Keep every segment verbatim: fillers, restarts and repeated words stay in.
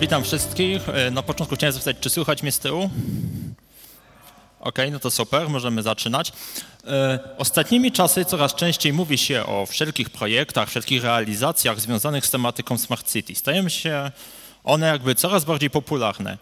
witam wszystkich. Na początku chciałem zapytać, czy słychać mnie z tyłu? Ok, no to super, możemy zaczynać. Ostatnimi czasy coraz częściej mówi się o wszelkich projektach, wszelkich realizacjach związanych z tematyką Smart City. Stają się one jakby coraz bardziej popularne.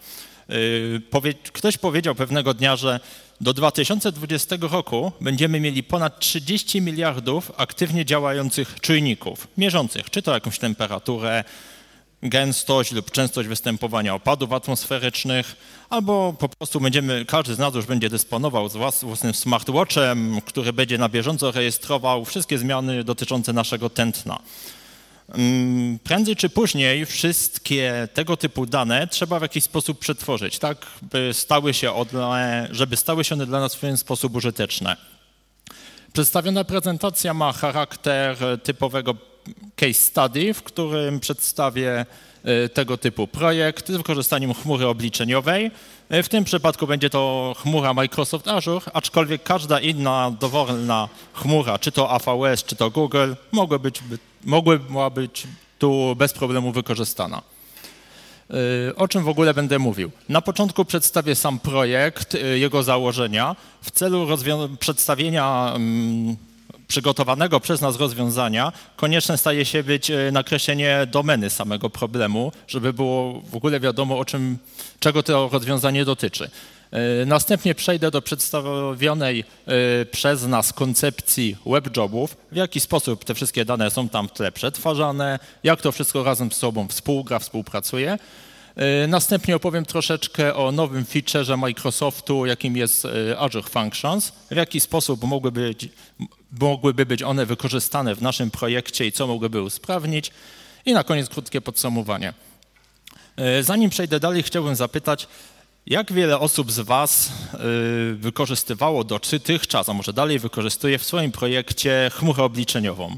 Ktoś powiedział pewnego dnia, że do dwa tysiące dwudziestego roku będziemy mieli ponad trzydzieści miliardów aktywnie działających czujników, mierzących czy to jakąś temperaturę, gęstość lub częstość występowania opadów atmosferycznych, albo po prostu będziemy, każdy z nas już będzie dysponował z własnym smartwatchem, który będzie na bieżąco rejestrował wszystkie zmiany dotyczące naszego tętna. Prędzej czy później wszystkie tego typu dane trzeba w jakiś sposób przetworzyć, tak, by stały się one, żeby stały się one dla nas w pewien sposób użyteczne. Przedstawiona prezentacja ma charakter typowego case study, w którym przedstawię tego typu projekt z wykorzystaniem chmury obliczeniowej. W tym przypadku będzie to chmura Microsoft Azure, aczkolwiek każda inna dowolna chmura, czy to A V S, czy to Google, mogła być, mogła być tu bez problemu wykorzystana. O czym w ogóle będę mówił? Na początku przedstawię sam projekt, jego założenia. W celu przedstawienia um, przygotowanego przez nas rozwiązania konieczne staje się być nakreślenie domeny samego problemu, żeby było w ogóle wiadomo, o czym, czego to rozwiązanie dotyczy. Następnie przejdę do przedstawionej przez nas koncepcji webjobów, w jaki sposób te wszystkie dane są tam w tle przetwarzane, jak to wszystko razem z sobą współgra, współpracuje. Następnie opowiem troszeczkę o nowym featureze Microsoftu, jakim jest Azure Functions, w jaki sposób mogłyby być, mogłyby być one wykorzystane w naszym projekcie i co mogłyby usprawnić. I na koniec krótkie podsumowanie. Zanim przejdę dalej, chciałbym zapytać, jak wiele osób z Was wykorzystywało dotychczas, a może dalej wykorzystuje w swoim projekcie chmurę obliczeniową?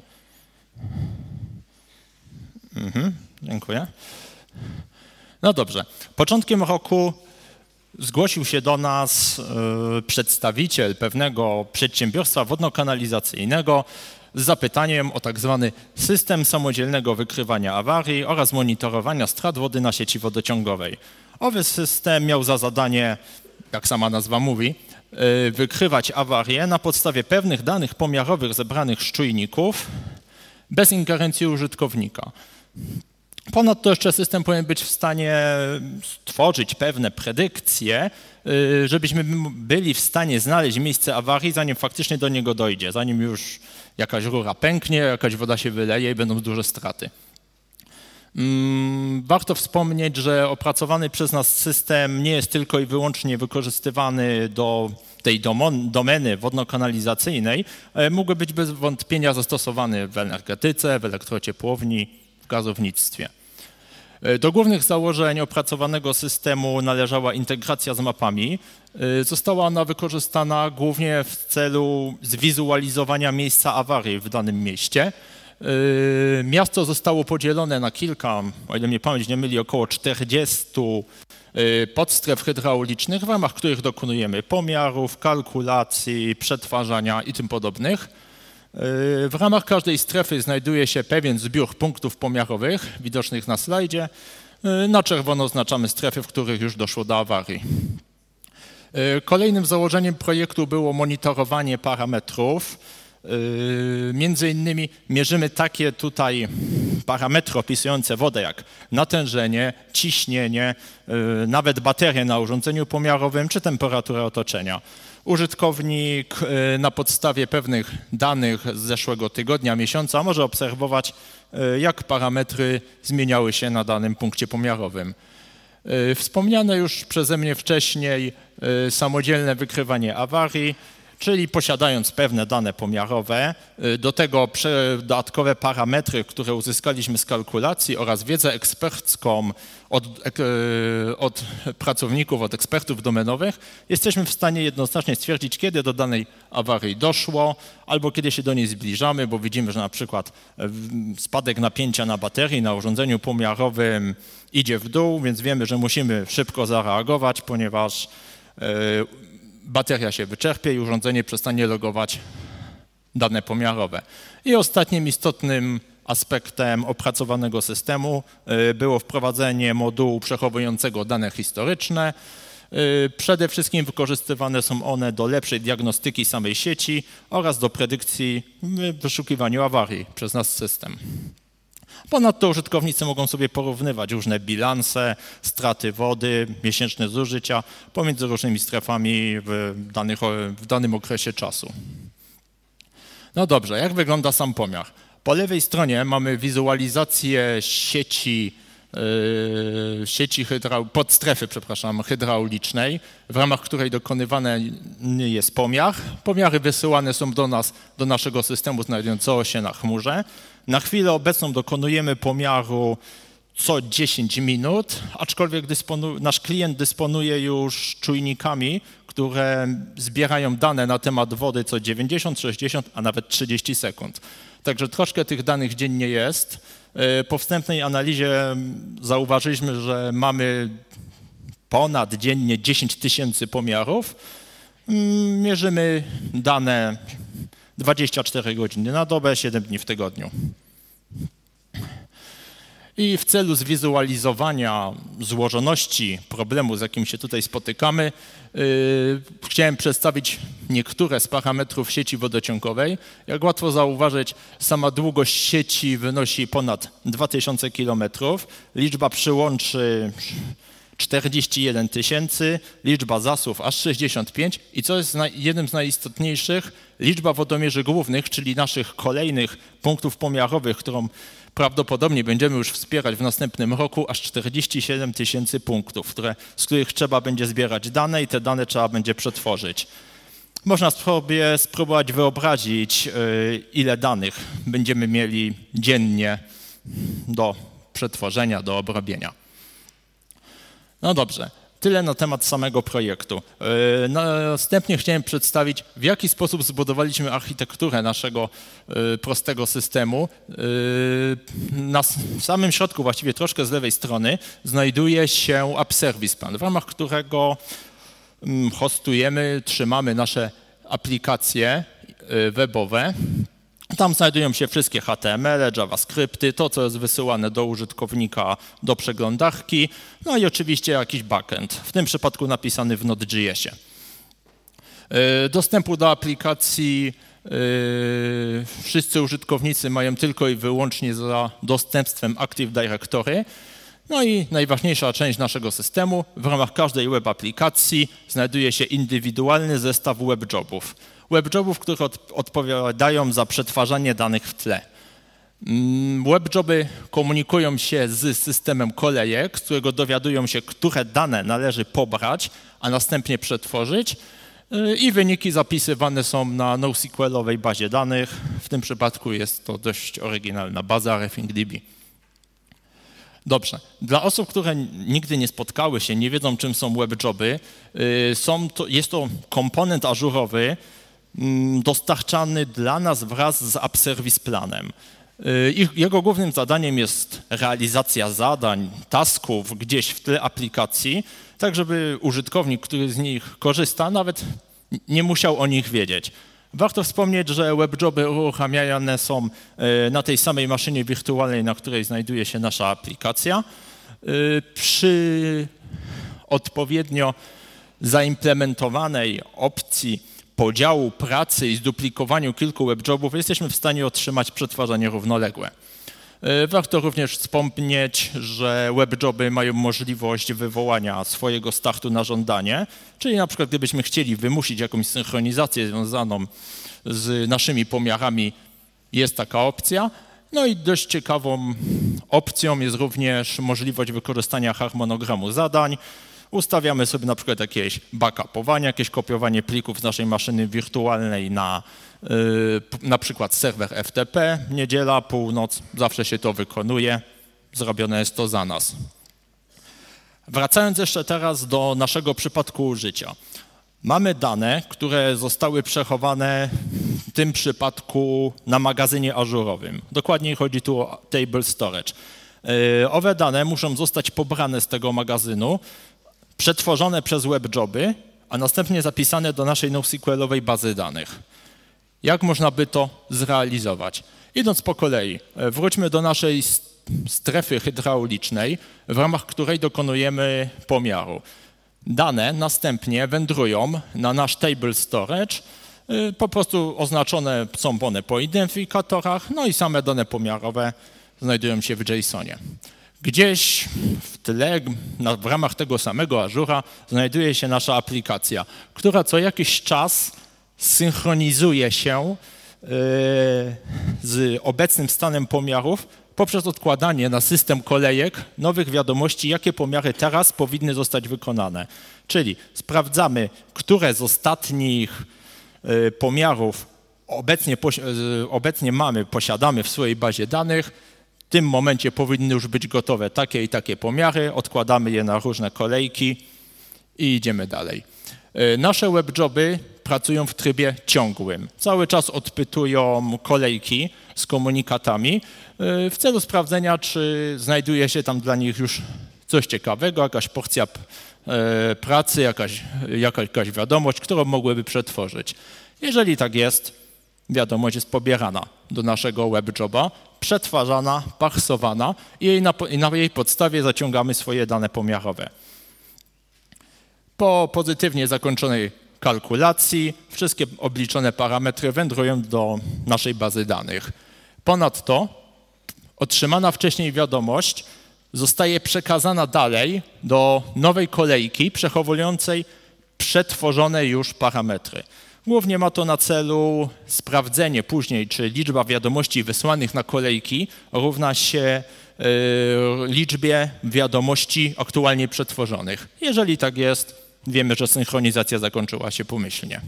Mhm, dziękuję. No dobrze. Początkiem roku zgłosił się do nas przedstawiciel pewnego przedsiębiorstwa wodno-kanalizacyjnego z zapytaniem o tak zwany system samodzielnego wykrywania awarii oraz monitorowania strat wody na sieci wodociągowej. Owy system miał za zadanie, jak sama nazwa mówi, wykrywać awarie na podstawie pewnych danych pomiarowych zebranych z czujników bez ingerencji użytkownika. Ponadto jeszcze system powinien być w stanie stworzyć pewne predykcje, żebyśmy byli w stanie znaleźć miejsce awarii, zanim faktycznie do niego dojdzie, zanim już jakaś rura pęknie, jakaś woda się wyleje i będą duże straty. Warto wspomnieć, że opracowany przez nas system nie jest tylko i wyłącznie wykorzystywany do tej domeny wodno-kanalizacyjnej, mógłby być bez wątpienia zastosowany w energetyce, w elektrociepłowni, w gazownictwie. Do głównych założeń opracowanego systemu należała integracja z mapami. Została ona wykorzystana głównie w celu zwizualizowania miejsca awarii w danym mieście. Miasto zostało podzielone na kilka, o ile mnie pamięć nie myli, około czterdziestu podstref hydraulicznych, w ramach których dokonujemy pomiarów, kalkulacji, przetwarzania i tym podobnych. W ramach każdej strefy znajduje się pewien zbiór punktów pomiarowych, widocznych na slajdzie. Na czerwono oznaczamy strefy, w których już doszło do awarii. Kolejnym założeniem projektu było monitorowanie parametrów. Między innymi mierzymy takie tutaj parametry opisujące wodę jak natężenie, ciśnienie, nawet baterie na urządzeniu pomiarowym czy temperaturę otoczenia. Użytkownik na podstawie pewnych danych z zeszłego tygodnia, miesiąca może obserwować, jak parametry zmieniały się na danym punkcie pomiarowym. Wspomniane już przeze mnie wcześniej samodzielne wykrywanie awarii, czyli posiadając pewne dane pomiarowe, do tego dodatkowe parametry, które uzyskaliśmy z kalkulacji oraz wiedzę ekspercką od, od pracowników, od ekspertów domenowych, jesteśmy w stanie jednoznacznie stwierdzić, kiedy do danej awarii doszło, albo kiedy się do niej zbliżamy, bo widzimy, że na przykład spadek napięcia na baterii, na urządzeniu pomiarowym idzie w dół, więc wiemy, że musimy szybko zareagować, ponieważ bateria się wyczerpie i urządzenie przestanie logować dane pomiarowe. I ostatnim istotnym aspektem opracowanego systemu było wprowadzenie modułu przechowującego dane historyczne. Przede wszystkim wykorzystywane są one do lepszej diagnostyki samej sieci oraz do predykcji w wyszukiwaniu awarii przez nasz system. Ponadto użytkownicy mogą sobie porównywać różne bilanse, straty wody, miesięczne zużycia pomiędzy różnymi strefami w, danych, w danym okresie czasu. No dobrze, jak wygląda sam pomiar? Po lewej stronie mamy wizualizację sieci, yy, sieci hydrau, podstrefy, przepraszam, hydraulicznej, w ramach której dokonywany jest pomiar. Pomiary wysyłane są do nas, do naszego systemu znajdującego się na chmurze. Na chwilę obecną dokonujemy pomiaru co dziesięć minut, aczkolwiek dysponu, nasz klient dysponuje już czujnikami, które zbierają dane na temat wody co dziewięćdziesiąt, sześćdziesiąt, a nawet trzydzieści sekund. Także troszkę tych danych dziennie jest. Po wstępnej analizie zauważyliśmy, że mamy ponad dziennie dziesięć tysięcy pomiarów. Mierzymy dane dwadzieścia cztery godziny na dobę, siedem dni w tygodniu. I w celu zwizualizowania złożoności problemu, z jakim się tutaj spotykamy, yy, chciałem przedstawić niektóre z parametrów sieci wodociągowej. Jak łatwo zauważyć, sama długość sieci wynosi ponad dwa tysiące kilometrów, liczba przyłączy czterdzieści jeden tysięcy, liczba zasów aż sześćdziesiąt pięć i co jest jednym z najistotniejszych, liczba wodomierzy głównych, czyli naszych kolejnych punktów pomiarowych, którą prawdopodobnie będziemy już wspierać w następnym roku, aż czterdzieści siedem tysięcy punktów, które, z których trzeba będzie zbierać dane i te dane trzeba będzie przetworzyć. Można sobie spróbować wyobrazić, ile danych będziemy mieli dziennie do przetworzenia, do obrobienia. No dobrze, tyle na temat samego projektu. Następnie chciałem przedstawić, w jaki sposób zbudowaliśmy architekturę naszego prostego systemu. Na samym środku, właściwie troszkę z lewej strony, znajduje się App Service Plan, w ramach którego hostujemy, trzymamy nasze aplikacje webowe. Tam znajdują się wszystkie H T M L, JavaScripty, to co jest wysyłane do użytkownika do przeglądarki, no i oczywiście jakiś backend, w tym przypadku napisany w Node.jsie. Dostępu do aplikacji wszyscy użytkownicy mają tylko i wyłącznie za dostępstwem Active Directory. No i najważniejsza część naszego systemu, w ramach każdej web aplikacji znajduje się indywidualny zestaw webjobów. Webjobów, które od, odpowiadają za przetwarzanie danych w tle. Webjoby komunikują się z systemem kolejek, z którego dowiadują się, które dane należy pobrać, a następnie przetworzyć i wyniki zapisywane są na NoSQL-owej bazie danych. W tym przypadku jest to dość oryginalna baza RefInkDB. Dobrze. Dla osób, które nigdy nie spotkały się, nie wiedzą, czym są webjoby, są to, jest to komponent ażurowy dostarczany dla nas wraz z App Service Planem. Jego głównym zadaniem jest realizacja zadań, tasków gdzieś w tle aplikacji, tak żeby użytkownik, który z nich korzysta, nawet nie musiał o nich wiedzieć. Warto wspomnieć, że webjoby uruchamiane są na tej samej maszynie wirtualnej, na której znajduje się nasza aplikacja. Przy odpowiednio zaimplementowanej opcji podziału pracy i zduplikowaniu kilku webjobów jesteśmy w stanie otrzymać przetwarzanie równoległe. Warto również wspomnieć, że webjoby mają możliwość wywołania swojego startu na żądanie, czyli na przykład gdybyśmy chcieli wymusić jakąś synchronizację związaną z naszymi pomiarami, jest taka opcja. No i dość ciekawą opcją jest również możliwość wykorzystania harmonogramu zadań. Ustawiamy sobie na przykład jakieś backupowanie, jakieś kopiowanie plików z naszej maszyny wirtualnej na yy, na przykład serwer F T P, niedziela, północ, zawsze się to wykonuje, zrobione jest to za nas. Wracając jeszcze teraz do naszego przypadku użycia. Mamy dane, które zostały przechowane w tym przypadku na magazynie ażurowym. Dokładniej chodzi tu o table storage. Yy, owe dane muszą zostać pobrane z tego magazynu, przetworzone przez webjoby, a następnie zapisane do naszej NoSQL-owej bazy danych. Jak można by to zrealizować? Idąc po kolei, wróćmy do naszej strefy hydraulicznej, w ramach której dokonujemy pomiaru. Dane następnie wędrują na nasz table storage, po prostu oznaczone są one po identyfikatorach, no i same dane pomiarowe znajdują się w JSONie. Gdzieś w tle, w ramach tego samego Azure'a znajduje się nasza aplikacja, która co jakiś czas synchronizuje się z obecnym stanem pomiarów poprzez odkładanie na system kolejek nowych wiadomości, jakie pomiary teraz powinny zostać wykonane. Czyli sprawdzamy, które z ostatnich pomiarów obecnie, obecnie mamy, posiadamy w swojej bazie danych. W tym momencie powinny już być gotowe takie i takie pomiary, odkładamy je na różne kolejki i idziemy dalej. Nasze webjoby pracują w trybie ciągłym. Cały czas odpytują kolejki z komunikatami w celu sprawdzenia, czy znajduje się tam dla nich już coś ciekawego, jakaś porcja pracy, jakaś, jakaś wiadomość, którą mogłyby przetworzyć. Jeżeli tak jest, wiadomość jest pobierana do naszego webjoba, przetwarzana, parsowana i jej na, i na jej podstawie zaciągamy swoje dane pomiarowe. Po pozytywnie zakończonej kalkulacji wszystkie obliczone parametry wędrują do naszej bazy danych. Ponadto otrzymana wcześniej wiadomość zostaje przekazana dalej do nowej kolejki przechowującej przetworzone już parametry. Głównie ma to na celu sprawdzenie później, czy liczba wiadomości wysłanych na kolejki równa się y, liczbie wiadomości aktualnie przetworzonych. Jeżeli tak jest, wiemy, że synchronizacja zakończyła się pomyślnie.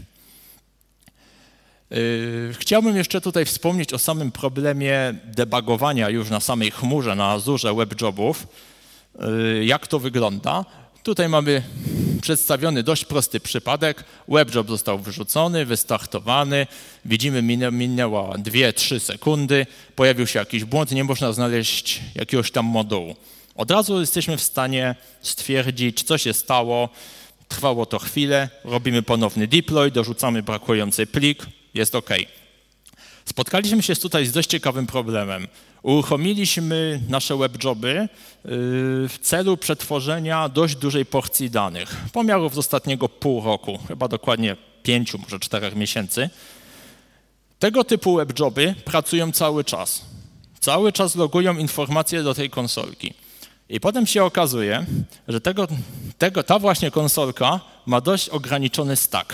Yy, chciałbym jeszcze tutaj wspomnieć o samym problemie debugowania już na samej chmurze, na Azurze webjobów. Yy, jak to wygląda? Tutaj mamy przedstawiony dość prosty przypadek. Webjob został wyrzucony, wystartowany. Widzimy, minę, minęła dwie trzy sekundy. Pojawił się jakiś błąd, nie można znaleźć jakiegoś tam modułu. Od razu jesteśmy w stanie stwierdzić, co się stało. Trwało to chwilę, robimy ponowny deploy, dorzucamy brakujący plik, jest OK. Spotkaliśmy się tutaj z dość ciekawym problemem. Uruchomiliśmy nasze webjoby w celu przetworzenia dość dużej porcji danych, pomiarów z ostatniego pół roku, chyba dokładnie pięciu, może czterech miesięcy. Tego typu webjoby pracują cały czas. Cały czas logują informacje do tej konsolki. I potem się okazuje, że tego, tego, ta właśnie konsolka ma dość ograniczony stack.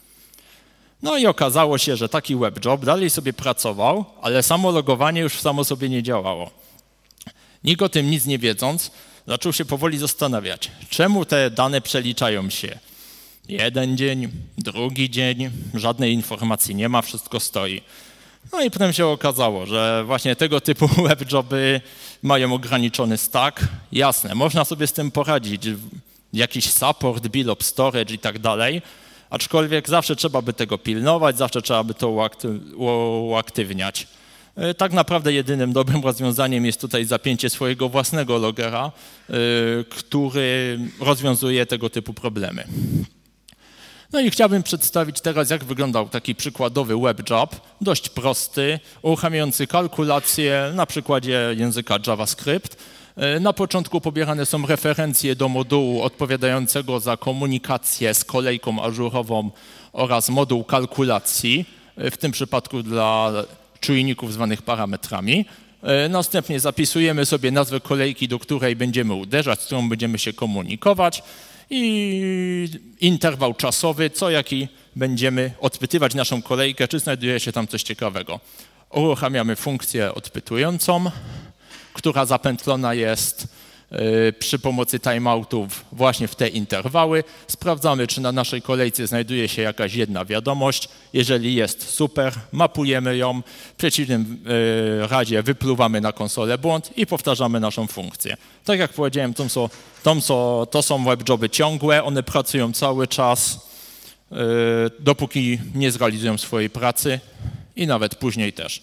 No i okazało się, że taki webjob dalej sobie pracował, ale samo logowanie już samo sobie nie działało. Nikt o tym nic nie wiedząc, zaczął się powoli zastanawiać, czemu te dane przeliczają się. Jeden dzień, drugi dzień, żadnej informacji nie ma, wszystko stoi. No i potem się okazało, że właśnie tego typu webjoby mają ograniczony stack. Jasne, można sobie z tym poradzić, jakiś support, bill of storage i tak dalej, aczkolwiek zawsze trzeba by tego pilnować, zawsze trzeba by to uaktywniać. Tak naprawdę jedynym dobrym rozwiązaniem jest tutaj zapięcie swojego własnego logera, który rozwiązuje tego typu problemy. No i chciałbym przedstawić teraz, jak wyglądał taki przykładowy webjob, dość prosty, uruchamiający kalkulacje na przykładzie języka JavaScript. Na początku pobierane są referencje do modułu odpowiadającego za komunikację z kolejką ażurową oraz moduł kalkulacji, w tym przypadku dla czujników zwanych parametrami. Następnie zapisujemy sobie nazwę kolejki, do której będziemy uderzać, z którą będziemy się komunikować, i interwał czasowy, co jaki będziemy odpytywać naszą kolejkę, czy znajduje się tam coś ciekawego. Uruchamiamy funkcję odpytującą, która zapętlona jest y, przy pomocy timeoutów właśnie w te interwały. Sprawdzamy, czy na naszej kolejce znajduje się jakaś jedna wiadomość. Jeżeli jest, super, mapujemy ją. W przeciwnym y, razie wypluwamy na konsolę błąd i powtarzamy naszą funkcję. Tak jak powiedziałem, to są, to są, to są webjoby ciągłe, one pracują cały czas, y, dopóki nie zrealizują swojej pracy i nawet później też.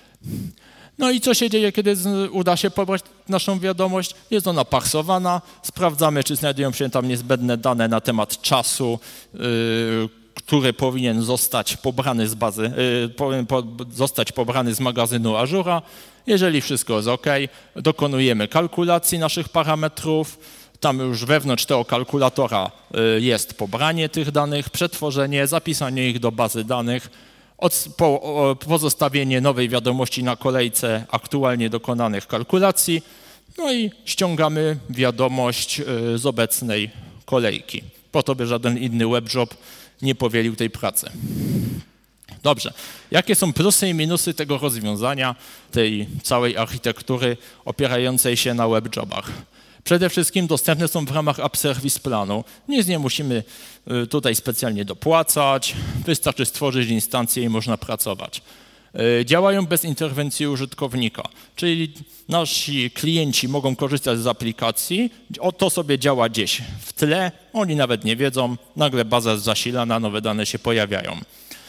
No i co się dzieje, kiedy uda się pobrać naszą wiadomość? Jest ona parsowana, sprawdzamy, czy znajdują się tam niezbędne dane na temat czasu, yy, który powinien zostać pobrany z bazy, powinien zostać pobrany z magazynu Azure'a. Jeżeli wszystko jest OK, dokonujemy kalkulacji naszych parametrów. Tam już wewnątrz tego kalkulatora jest pobranie tych danych, przetworzenie, zapisanie ich do bazy danych, pozostawienie nowej wiadomości na kolejce aktualnie dokonanych kalkulacji, no i ściągamy wiadomość z obecnej kolejki, po to, by żaden inny webjob nie powielił tej pracy. Dobrze, jakie są plusy i minusy tego rozwiązania, tej całej architektury opierającej się na webjobach? Przede wszystkim dostępne są w ramach App Service planu. Nic nie musimy tutaj specjalnie dopłacać, wystarczy stworzyć instancję i można pracować. Działają bez interwencji użytkownika, czyli nasi klienci mogą korzystać z aplikacji, to sobie działa gdzieś w tle, oni nawet nie wiedzą, nagle baza jest zasilana, nowe dane się pojawiają.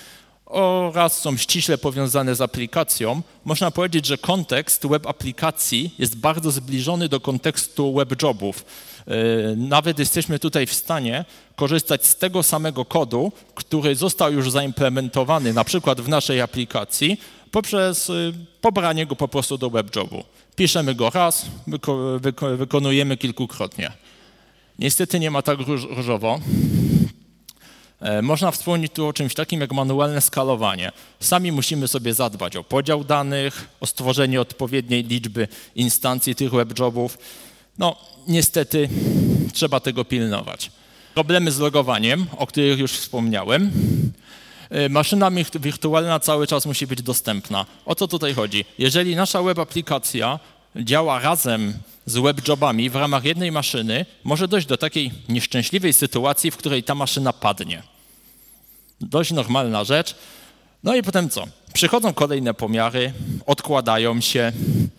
Oraz są ściśle powiązane z aplikacją. Można powiedzieć, że kontekst web aplikacji jest bardzo zbliżony do kontekstu webjobów. Nawet jesteśmy tutaj w stanie korzystać z tego samego kodu, który został już zaimplementowany na przykład w naszej aplikacji poprzez pobranie go po prostu do webjobu. Piszemy go raz, wyko wyko wykonujemy kilkukrotnie. Niestety nie ma tak róż różowo. Można wspomnieć tu o czymś takim jak manualne skalowanie. Sami musimy sobie zadbać o podział danych, o stworzenie odpowiedniej liczby instancji tych webjobów. No, niestety trzeba tego pilnować. Problemy z logowaniem, o których już wspomniałem. Maszyna wirtualna cały czas musi być dostępna. O co tutaj chodzi? Jeżeli nasza web aplikacja działa razem z webjobami w ramach jednej maszyny, może dojść do takiej nieszczęśliwej sytuacji, w której ta maszyna padnie. Dość normalna rzecz. No i potem co? Przychodzą kolejne pomiary, odkładają się.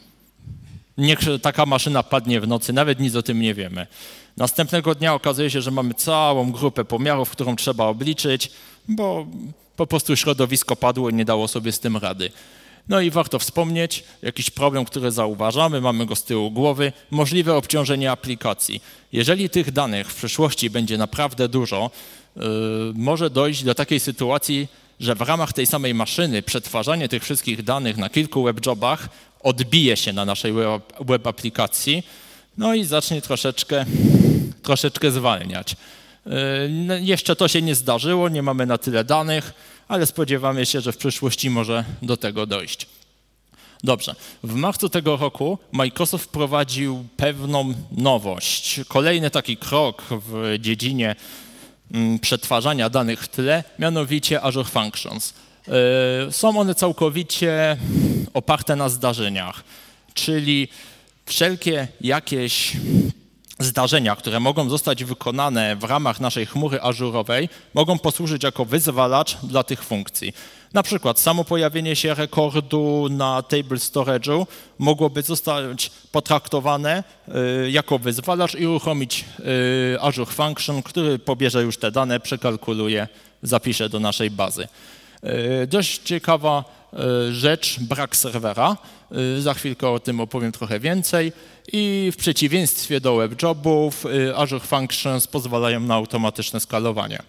Niech taka maszyna padnie w nocy, nawet nic o tym nie wiemy. Następnego dnia okazuje się, że mamy całą grupę pomiarów, którą trzeba obliczyć, bo po prostu środowisko padło i nie dało sobie z tym rady. No i warto wspomnieć, jakiś problem, który zauważamy, mamy go z tyłu głowy, możliwe obciążenie aplikacji. Jeżeli tych danych w przyszłości będzie naprawdę dużo, yy, może dojść do takiej sytuacji, że w ramach tej samej maszyny przetwarzanie tych wszystkich danych na kilku webjobach odbije się na naszej web, web aplikacji, no i zacznie troszeczkę, troszeczkę zwalniać. Yy, jeszcze to się nie zdarzyło, nie mamy na tyle danych, ale spodziewamy się, że w przyszłości może do tego dojść. Dobrze, w marcu tego roku Microsoft wprowadził pewną nowość. Kolejny taki krok w dziedzinie przetwarzania danych w tle, mianowicie Azure Functions. Są one całkowicie oparte na zdarzeniach, czyli wszelkie jakieś zdarzenia, które mogą zostać wykonane w ramach naszej chmury ażurowej, mogą posłużyć jako wyzwalacz dla tych funkcji. Na przykład samo pojawienie się rekordu na table storage'u mogłoby zostać potraktowane y, jako wyzwalacz i uruchomić y, Azure Function, który pobierze już te dane, przekalkuluje, zapisze do naszej bazy. Y, dość ciekawa y, rzecz, brak serwera. Y, za chwilkę o tym opowiem trochę więcej. I w przeciwieństwie do webjobów y, Azure Functions pozwalają na automatyczne skalowanie.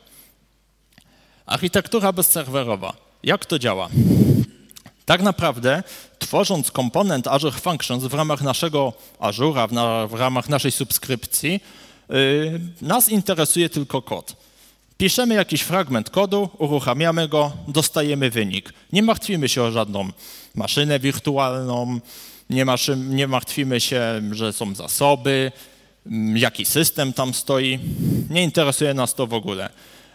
Architektura bezserwerowa. Jak to działa? Tak naprawdę, tworząc komponent Azure Functions w ramach naszego Azure'a, w, na, w ramach naszej subskrypcji, yy, nas interesuje tylko kod. Piszemy jakiś fragment kodu, uruchamiamy go, dostajemy wynik. Nie martwimy się o żadną maszynę wirtualną, nie, maszy, nie martwimy się, że są zasoby, jaki system tam stoi. Nie interesuje nas to w ogóle.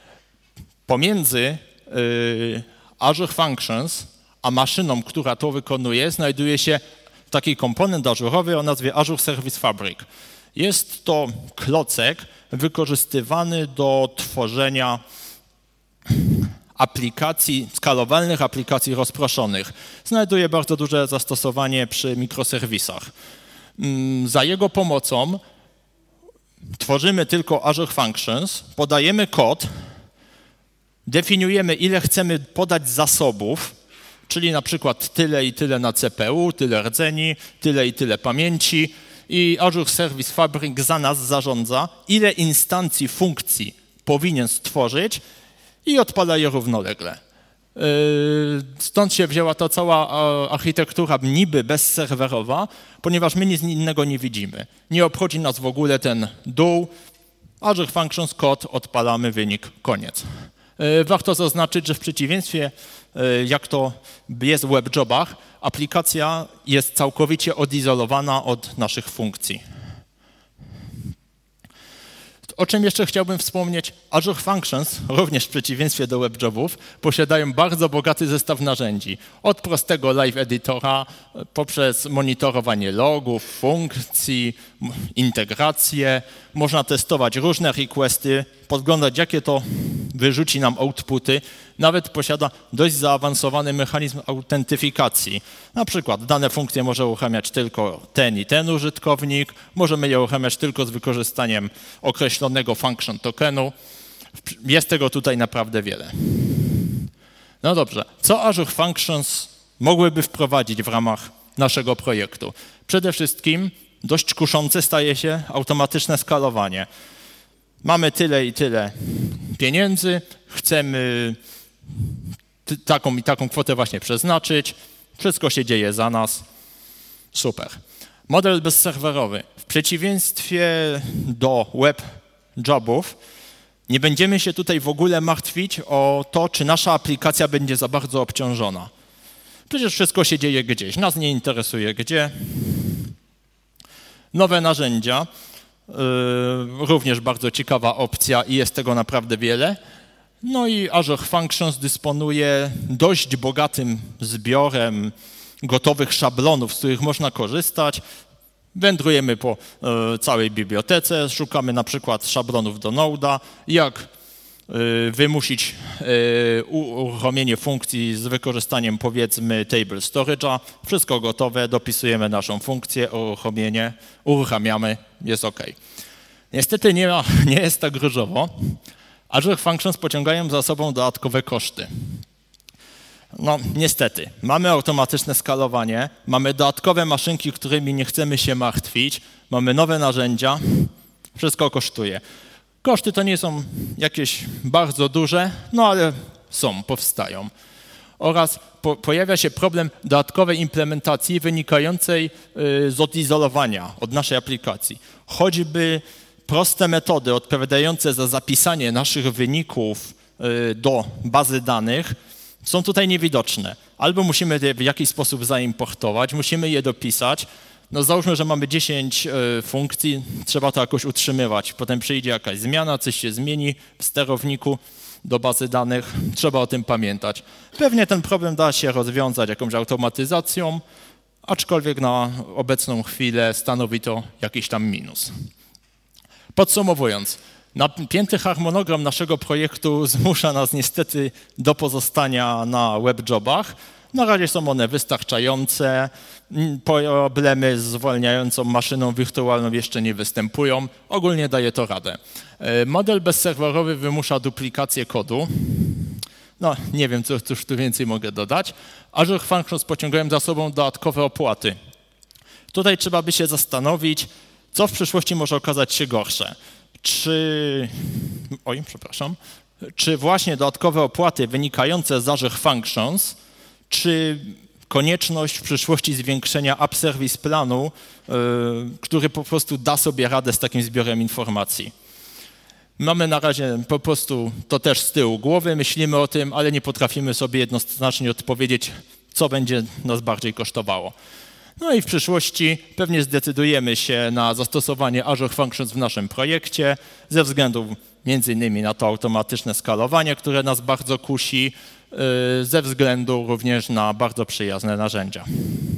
Pomiędzy yy, Azure Functions a maszyną, która to wykonuje, znajduje się taki komponent ażurowy o nazwie Azure Service Fabric. Jest to klocek wykorzystywany do tworzenia aplikacji, skalowalnych aplikacji rozproszonych. Znajduje bardzo duże zastosowanie przy mikroserwisach. Za jego pomocą tworzymy tylko Azure Functions, podajemy kod, definiujemy, ile chcemy podać zasobów, czyli na przykład tyle i tyle na C P U, tyle rdzeni, tyle i tyle pamięci i Azure Service Fabric za nas zarządza, ile instancji funkcji powinien stworzyć i odpala je równolegle. Stąd się wzięła ta cała architektura niby bezserwerowa, ponieważ my nic innego nie widzimy. Nie obchodzi nas w ogóle ten dół, Azure Functions Code, odpalamy wynik, koniec. Warto zaznaczyć, że w przeciwieństwie, jak to jest w WebJobach, aplikacja jest całkowicie odizolowana od naszych funkcji. O czym jeszcze chciałbym wspomnieć? Azure Functions, również w przeciwieństwie do WebJobów, posiadają bardzo bogaty zestaw narzędzi. Od prostego live editora, poprzez monitorowanie logów, funkcji, integracje. Można testować różne requesty, podglądać, jakie to wyrzuci nam outputy. Nawet posiada dość zaawansowany mechanizm autentyfikacji. Na przykład dane funkcje może uruchamiać tylko ten i ten użytkownik, możemy je uruchamiać tylko z wykorzystaniem określonego function tokenu. Jest tego tutaj naprawdę wiele. No dobrze, co Azure Functions mogłyby wprowadzić w ramach naszego projektu? Przede wszystkim dość kuszące staje się automatyczne skalowanie. Mamy tyle i tyle pieniędzy, chcemy taką i taką kwotę właśnie przeznaczyć, wszystko się dzieje za nas, super. Model bezserwerowy. W przeciwieństwie do WebJobów nie będziemy się tutaj w ogóle martwić o to, czy nasza aplikacja będzie za bardzo obciążona. Przecież wszystko się dzieje gdzieś, nas nie interesuje gdzie. Nowe narzędzia. Yy, również bardzo ciekawa opcja i jest tego naprawdę wiele. No i Azure Functions dysponuje dość bogatym zbiorem gotowych szablonów, z których można korzystać. Wędrujemy po yy, całej bibliotece, szukamy na przykład szablonów do Node'a, jak yy, wymusić yy, uruchomienie funkcji z wykorzystaniem powiedzmy table storage'a. Wszystko gotowe, dopisujemy naszą funkcję, uruchomienie, uruchamiamy, jest OK. Niestety nie, ma, nie jest tak różowo. Azure Functions pociągają za sobą dodatkowe koszty. No niestety, mamy automatyczne skalowanie, mamy dodatkowe maszynki, którymi nie chcemy się martwić, mamy nowe narzędzia, wszystko kosztuje. Koszty to nie są jakieś bardzo duże, no ale są, powstają. Oraz po, pojawia się problem dodatkowej implementacji wynikającej y, z odizolowania od naszej aplikacji. Choćby proste metody odpowiadające za zapisanie naszych wyników y, do bazy danych są tutaj niewidoczne. Albo musimy je w jakiś sposób zaimportować, musimy je dopisać. No załóżmy, że mamy dziesięć y, funkcji, trzeba to jakoś utrzymywać. Potem przyjdzie jakaś zmiana, coś się zmieni w sterowniku do bazy danych, trzeba o tym pamiętać. Pewnie ten problem da się rozwiązać jakąś automatyzacją, aczkolwiek na obecną chwilę stanowi to jakiś tam minus. Podsumowując, napięty harmonogram naszego projektu zmusza nas niestety do pozostania na WebJobach. Na razie są one wystarczające, problemy z zwalniającą maszyną wirtualną jeszcze nie występują, ogólnie daje to radę. Model bezserwerowy wymusza duplikację kodu. No, nie wiem, co, cóż tu więcej mogę dodać. Azure Functions pociągają za sobą dodatkowe opłaty. Tutaj trzeba by się zastanowić, co w przyszłości może okazać się gorsze. Czy, oj, przepraszam, czy właśnie dodatkowe opłaty wynikające z Azure Functions, czy konieczność w przyszłości zwiększenia App Service planu, yy, który po prostu da sobie radę z takim zbiorem informacji. Mamy na razie po prostu to też z tyłu głowy, myślimy o tym, ale nie potrafimy sobie jednoznacznie odpowiedzieć, co będzie nas bardziej kosztowało. No i w przyszłości pewnie zdecydujemy się na zastosowanie Azure Functions w naszym projekcie ze względu między innymi na to automatyczne skalowanie, które nas bardzo kusi, ze względu również na bardzo przyjazne narzędzia.